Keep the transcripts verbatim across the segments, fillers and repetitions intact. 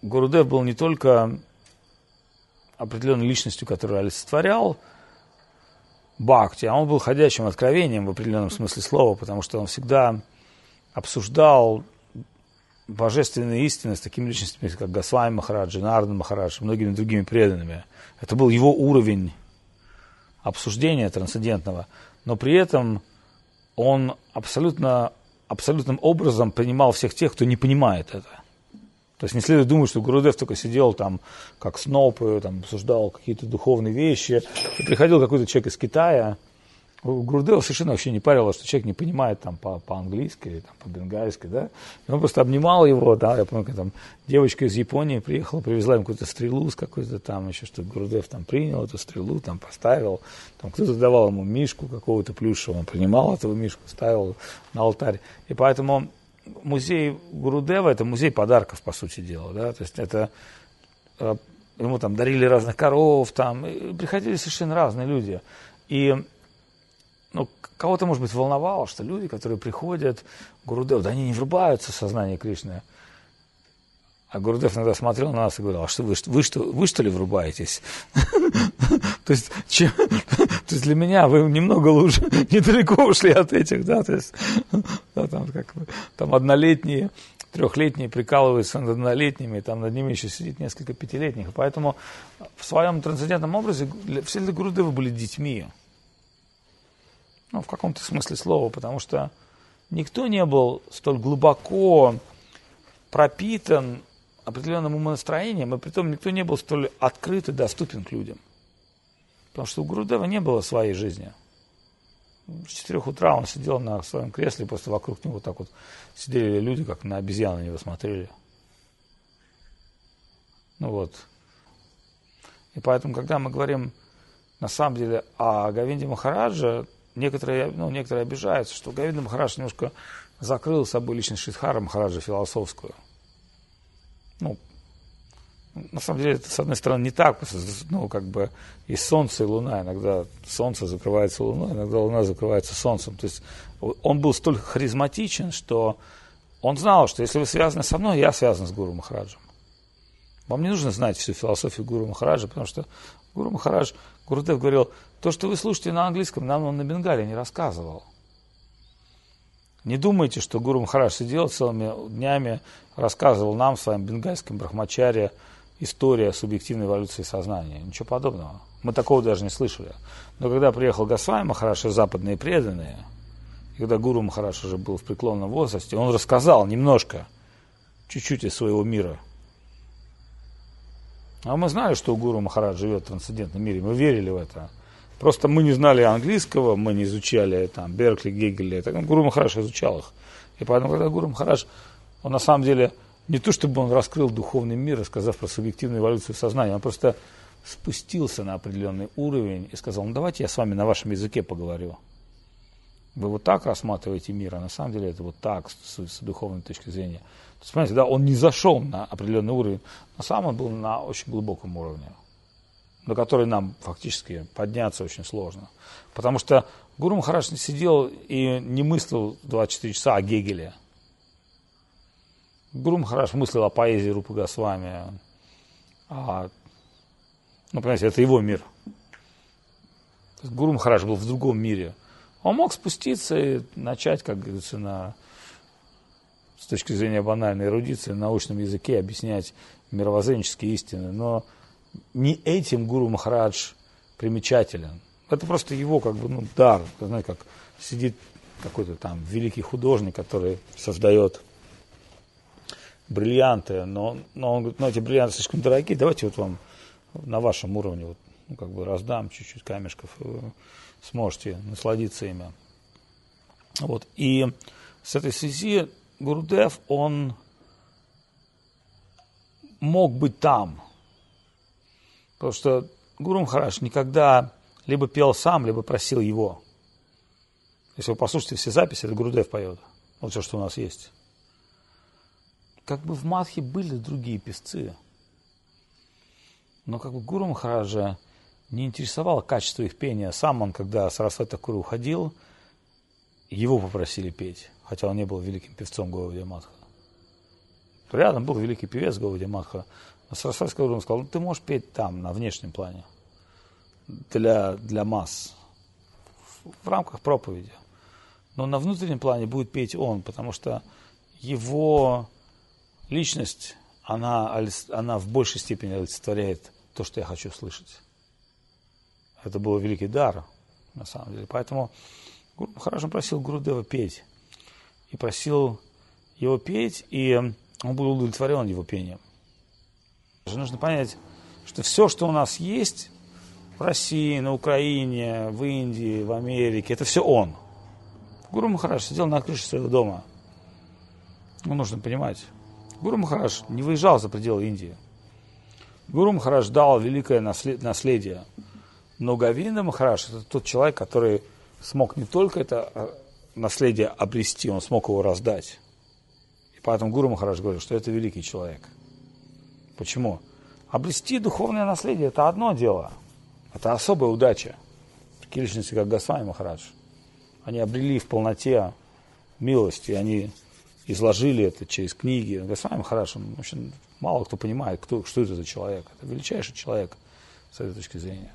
Гурудев был не только определенной личностью, которую олицетворял бхакти, а он был ходячим откровением в определенном смысле слова, потому что он всегда обсуждал божественные истины с такими личностями, как Госвами Махараджи, Нарада Махарадж, многими другими преданными. Это был его уровень обсуждения трансцендентного, но при этом он абсолютно, абсолютным образом принимал всех тех, кто не понимает это. То есть не следует думать, что Гурудев только сидел там, как снопы, там, обсуждал какие-то духовные вещи, и приходил какой-то человек из Китая. Гурудева совершенно вообще не парило, что человек не понимает там, по- по-английски или там, по-бенгальски, да. И он просто обнимал его, да, я помню, как там девочка из Японии приехала, привезла ему какую-то стрелу с какой-то там, еще что Гурудев там принял эту стрелу, там поставил, там кто-то давал ему мишку какого-то плюшевого, он принимал этого мишку, ставил на алтарь. И поэтому музей Гурудева – это музей подарков, по сути дела, да, то есть это э, ему там дарили разных коров, там, и приходили совершенно разные люди. И ну, кого-то, может быть, волновало, что люди, которые приходят к Гурудеву, да они не врубаются в сознание Кришны. А Гурудев иногда смотрел на нас и говорил: а что вы, вы, что, вы что ли врубаетесь? То есть для меня вы немного лучше, недалеко ушли от этих, да, то есть там однолетние, трехлетние прикалываются над однолетними, там над ними еще сидит несколько пятилетних. Поэтому в своем трансцендентном образе все для Гурудева были детьми. Ну, в каком-то смысле слова, потому что никто не был столь глубоко пропитан определенным умонастроением, и притом никто не был столь открыт и доступен к людям. Потому что у Гурудева не было своей жизни. С четырех утра он сидел на своем кресле, и просто вокруг него так вот сидели люди, как на обезьяны на него смотрели. Ну вот. И поэтому, когда мы говорим на самом деле о Говинде Махараджа, Некоторые, ну, некоторые обижаются, что Говинда Махарадж немножко закрыл собой личность Шридхара Махараджа философскую. Ну, на самом деле, это, с одной стороны, не так, потому что, ну, как бы, и солнце, и луна. Иногда солнце закрывается луной, иногда луна закрывается солнцем. То есть он был столь харизматичен, что он знал, что если вы связаны со мной, я связан с Гуру Махараджем. Вам не нужно знать всю философию Гуру Махараджа, потому что Гуру Махарадж, Гурудев говорил: то, что вы слушаете на английском, нам он на бенгале не рассказывал. Не думайте, что Гуру Махарадж сидел целыми днями, рассказывал нам в своем бенгальском брахмачаре историю субъективной эволюции сознания. Ничего подобного. Мы такого даже не слышали. Но когда приехал Госвами Махарадж и западные преданные, и когда Гуру Махарадж уже был в преклонном возрасте, он рассказал немножко, чуть-чуть из своего мира. А мы знали, что Гуру Махарадж живет в трансцендентном мире, мы верили в это. Просто мы не знали английского, мы не изучали там Беркли, Гегеля. Так, Гуру Махарадж изучал их. И поэтому, когда Гуру Махарадж, он на самом деле, не то чтобы он раскрыл духовный мир, рассказав про субъективную эволюцию сознания, он просто спустился на определенный уровень и сказал: ну давайте я с вами на вашем языке поговорю. Вы вот так рассматриваете мир, а на самом деле это вот так, с, с духовной точки зрения. То есть, понимаете, да, он не зашел на определенный уровень, но сам он был на очень глубоком уровне, на который нам фактически подняться очень сложно. Потому что Гуру Махарадж не сидел и не мыслил двадцать четыре часа о Гегеле. Гуру Махарадж мыслил о поэзии Рупы Госвами. А, ну, понимаете, это его мир. Гуру Махарадж был в другом мире. Он мог спуститься и начать, как говорится, на, с точки зрения банальной эрудиции, на научном языке объяснять мировоззренческие истины. Но не этим Гуру Махарадж примечателен. Это просто его как бы, ну, дар. Знаете, как сидит какой-то там великий художник, который создает бриллианты, но, но он говорит: ну, эти бриллианты слишком дорогие, давайте вот вам на вашем уровне вот, ну, как бы раздам чуть-чуть камешков, и вы сможете насладиться ими. Вот. И с этой связи Гурудев, он мог быть там. Потому что Гуру Махарадж никогда либо пел сам, либо просил его. Если вы послушаете все записи, это Гурудев поет. Вот все, что у нас есть. Как бы в Мадхе были другие певцы. Но как бы Гуру Махараджа не интересовало качество их пения. Сам он, когда Сарасвати Такур уходил, его попросили петь. Хотя он не был великим певцом Гаудия Мадха. Рядом был великий певец Гаудия Матха. На Сарасвати Гуру сказал: ну, ты можешь петь там, на внешнем плане, для, для масс, в рамках проповеди. Но на внутреннем плане будет петь он, потому что его личность, она, она в большей степени олицетворяет то, что я хочу слышать. Это был великий дар, на самом деле. Поэтому Гуру Махарадж просил Гурудева петь. И просил его петь, и он был удовлетворен его пением. Нужно понять, что все, что у нас есть в России, на Украине, в Индии, в Америке, это все он. Гуру Махарадж сидел на крыше своего дома. Ну, нужно понимать. Гуру Махарадж не выезжал за пределы Индии. Гуру Махарадж дал великое наследие. Но Говинда Махарадж — это тот человек, который смог не только это наследие обрести, он смог его раздать. И поэтому Гуру Махарадж говорит, что это великий человек. Почему? Обрести духовное наследие — это одно дело. Это особая удача. Такие личности, как Госвами Махарадж, они обрели в полноте милость, и они изложили это через книги. Госвами Махарадж, он, в общем, мало кто понимает, кто, что это за человек. Это величайший человек с этой точки зрения.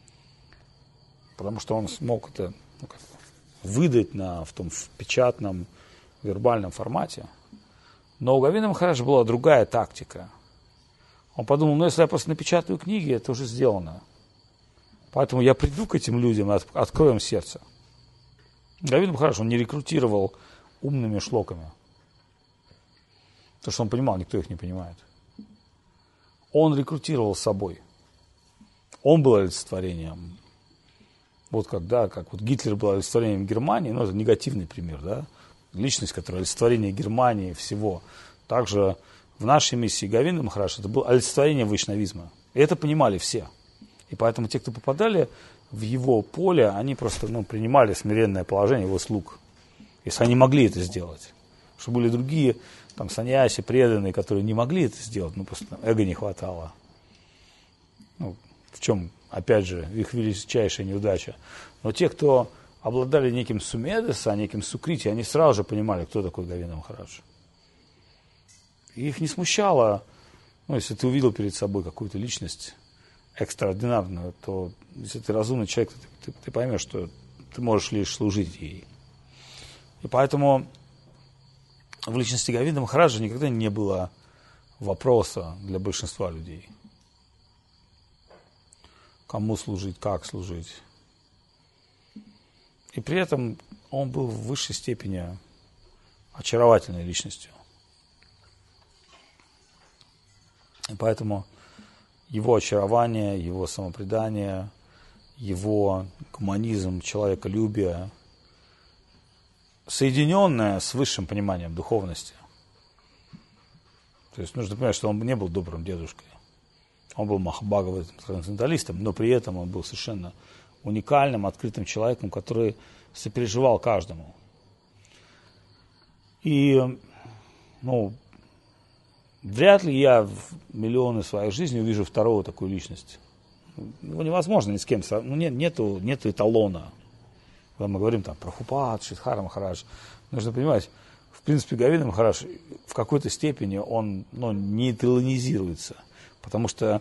Потому что он смог это, ну, как бы, выдать на, в том в печатном, вербальном формате. Но у Говинды Махараджа была другая тактика. Он подумал, ну, если я просто напечатаю книги, это уже сделано. Поэтому я приду к этим людям и от, открою им сердце. Говинда Махарадж, он не рекрутировал умными шлоками. Потому что он понимал, никто их не понимает. Он рекрутировал собой. Он был олицетворением. Вот когда, как вот Гитлер был олицетворением Германии, ну, это негативный пример, да, личность, которая олицетворение Германии, всего. Также в нашей миссии Говинда Махарадж это было олицетворение вайшнавизма. И это понимали все. И поэтому те, кто попадали в его поле, они просто, ну, принимали смиренное положение его слуг. Если они могли это сделать. Потому что были другие, там, саньяси, преданные, которые не могли это сделать, ну, просто эго не хватало. Ну, в чем, опять же, их величайшая неудача. Но те, кто обладали неким сумедеса, неким сукрити, они сразу же понимали, кто такой Говинда Махарадж. И их не смущало, ну, если ты увидел перед собой какую-то личность экстраординарную, то если ты разумный человек, ты, ты, ты поймешь, что ты можешь лишь служить ей. И поэтому в личности Говинда Махараджа никогда не было вопроса для большинства людей. Кому служить, как служить. И при этом он был в высшей степени очаровательной личностью. И поэтому его очарование, его самопредание, его гуманизм, человеколюбие, соединенное с высшим пониманием духовности. То есть нужно понимать, что он не был добрым дедушкой. Он был махабхагаватом, трансценденталистом, но при этом он был совершенно уникальным, открытым человеком, который сопереживал каждому. И, ну, вряд ли я в миллионы своей жизни увижу второго такую личность. Его невозможно ни с кем сравнить. Ну, нет, нету, нету эталона. Когда мы говорим там про Прабхупад, Шридхара Махарадж, нужно понимать, в принципе, Говинда Махарадж в какой-то степени он, ну, не эталонизируется. Потому что,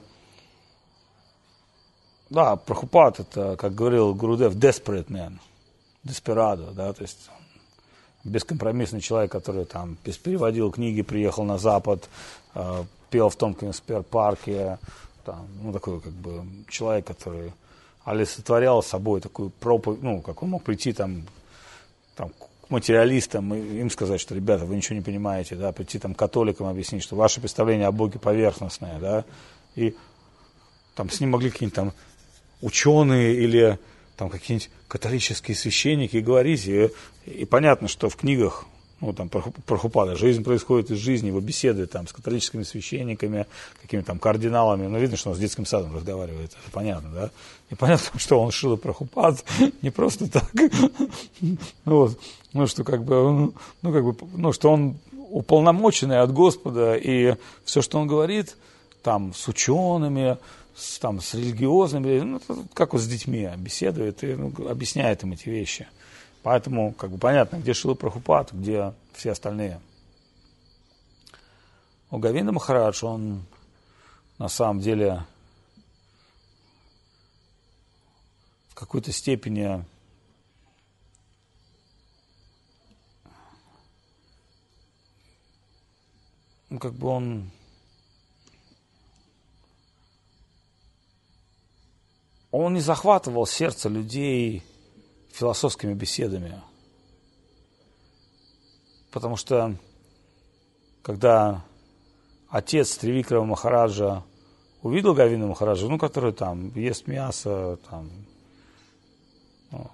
да, Прабхупад — это, как говорил Гурудев, desperate man, desperado, да, то есть бескомпромиссный человек, который там переводил книги, приехал на Запад, э, пел в Томпкинс-парке, там, ну, такой, как бы, человек, который олицетворял собой такую проповедь, ну, как он мог прийти там, там к материалистам и им сказать, что, ребята, вы ничего не понимаете, да, прийти там к католикам объяснить, что ваше представление о Боге поверхностное, да, и там с ним могли какие-нибудь там ученые или там какие-нибудь католические священники говорить, и, и понятно, что в книгах, ну, там, Прабхупада, жизнь происходит из жизни, его беседы там с католическими священниками, какими-то там кардиналами, ну, видно, что он с детским садом разговаривает, это понятно, да, и понятно, что он Шрила Прабхупад не просто так, вот, ну, что как бы, ну, как бы, ну, что он уполномоченный от Господа, и все, что он говорит, там, с учеными, с, там, с религиозными, ну, как вот с детьми беседует и, ну, объясняет им эти вещи. Поэтому, как бы, понятно, где Шрила Прабхупад, где все остальные. Говинда Махарадж, он на самом деле в какой-то степени ну, как бы он он не захватывал сердце людей философскими беседами. Потому что когда отец Тривикрама Махараджа увидел Говинду Махараджа, ну, который там ест мясо, там, ну,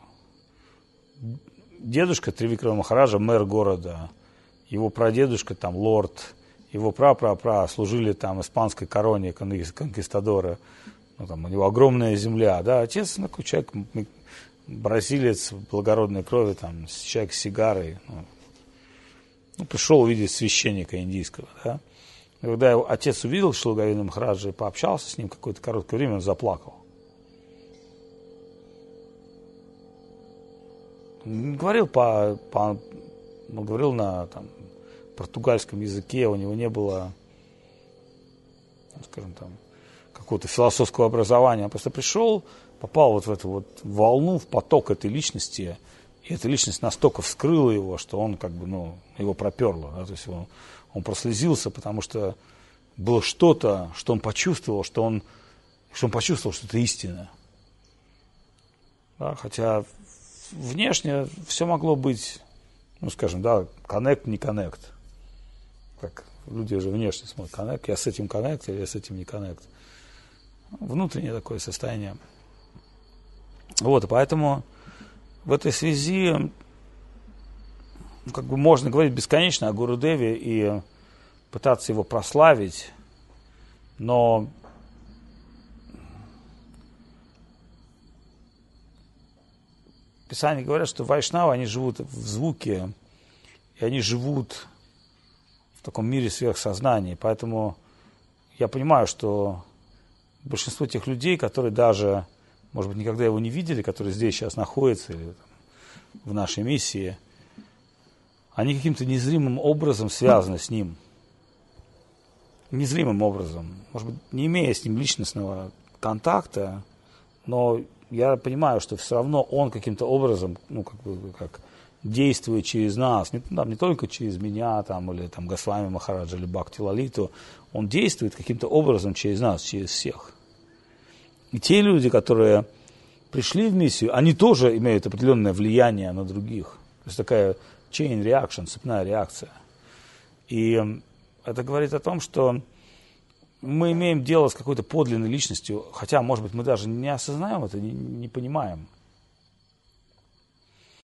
дедушка Тривикрама Махараджа, мэр города, его прадедушка, там, лорд, его пра-пра-пра служили там испанской короне, конкистадоры, ну, там, у него огромная земля, да, отец, ну, такой человек, бразилец благородной крови, там, человек с сигарой, ну, ну, пришел увидеть священника индийского, да. И когда его отец увидел Шрила Говинду Махараджа и пообщался с ним какое-то короткое время, он заплакал. Он говорил по, по он говорил на там, португальском языке, у него не было, скажем там, какого-то философского образования. Он просто пришел, попал вот в эту вот волну, в поток этой личности. И эта личность настолько вскрыла его, что он как бы, ну, его проперло. Да? То есть он, он прослезился, потому что было что-то, что он почувствовал, что он, что он почувствовал, что это истина. Да? Хотя внешне все могло быть, ну, скажем, да, коннект, не коннект. Так, люди уже внешне смотрят, коннект, я с этим коннект или я с этим не коннект. Внутреннее такое состояние. Вот, и поэтому в этой связи как бы можно говорить бесконечно о Гурудеве и пытаться его прославить, но Писания говорят, что вайшнавы, они живут в звуке, и они живут в таком мире сверхсознания. Поэтому я понимаю, что большинство тех людей, которые даже, может быть, никогда его не видели, которые здесь сейчас находятся или там, в нашей миссии, они каким-то незримым образом связаны с ним. Незримым образом. Может быть, не имея с ним личностного контакта, но я понимаю, что все равно он каким-то образом, ну, как бы, как действует через нас, не, там, не только через меня, там, или там, Госвами Махараджа, или Бхакти Лалиту, он действует каким-то образом через нас, через всех. И те люди, которые пришли в миссию, они тоже имеют определенное влияние на других. То есть такая chain reaction, цепная реакция. И это говорит о том, что мы имеем дело с какой-то подлинной личностью, хотя, может быть, мы даже не осознаем это, не, не понимаем.